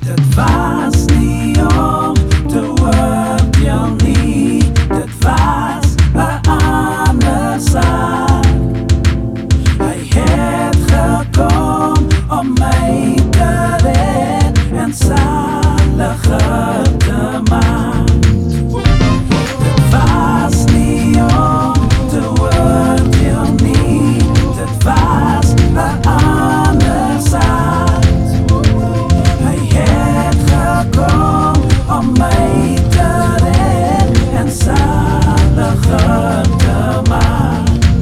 Dit was nie om te oordeel nie, dit was 'n ander saak. Hy het gekom om my te red en saliger te maak. Dit was nie om te oordeel nie, dit was 'n ander saak. Hy het gekom om my te red en saliger te maak.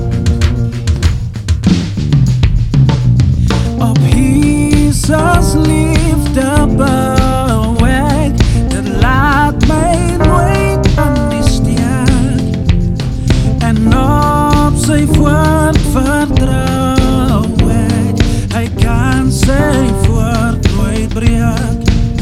Op Jesus liefde bewerk, dit laat my nooit ondersteun. En op sy woord vertrou ek, hy kan sy woord nooit breek.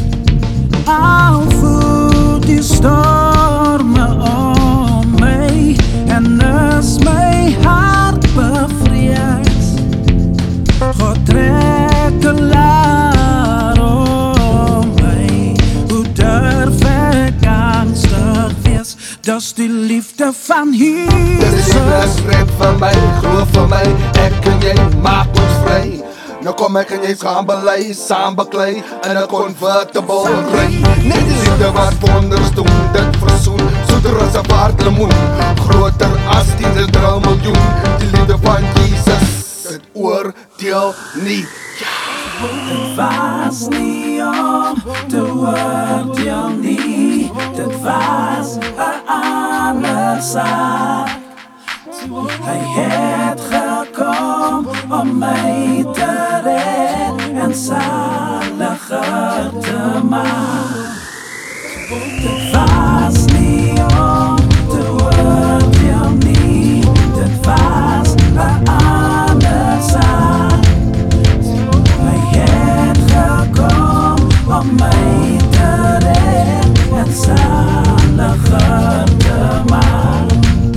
Al voel die storme om my, en is my hart bevrees. God trek 'n laar om my, hoe durf ek angstig wees? Dis die liefde van Jesus. Dis die blesred van my, geloof van my, ek en jy maak ons vry. Nou kom ek en jy gaan belei, saam beklei in 'n convertible ry. Net die liefde wat wonders doen, dit versoen, soeter as 'n waard lemoen, groter as die 1 miljoen. Die liefde van Jesus, dit oordeel nie. Dit was nie om te oordeel nie, dit was 'n ander saak. Hy het gekom om my te red en saliger te maak. Dit was nie om te oordeel nie, dit was 'n ander saak. Hy het gekom om my te red en saliger te maak.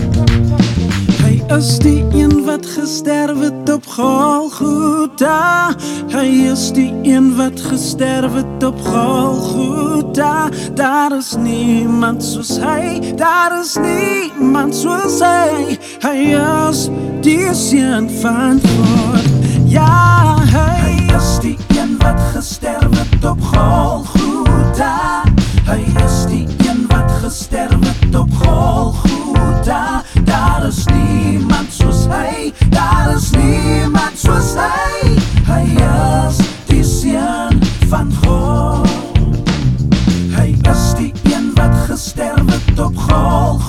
Hy is die een wat gesterf het op Golgotha. Hy is die een wat gesterf het op Golgotha. Daar is niemand soos hy, daar is niemand soos hy. Hy is die Seun van God. Ja, hy is die een wat gesterf het op Golgotha. Hy is die een wat gesterf het op Golgotha. Daar is niemand soos hy, daar is niemand soos hy. Hy is die Seun van God. Hy is die een wat gesterf het op Golgotha.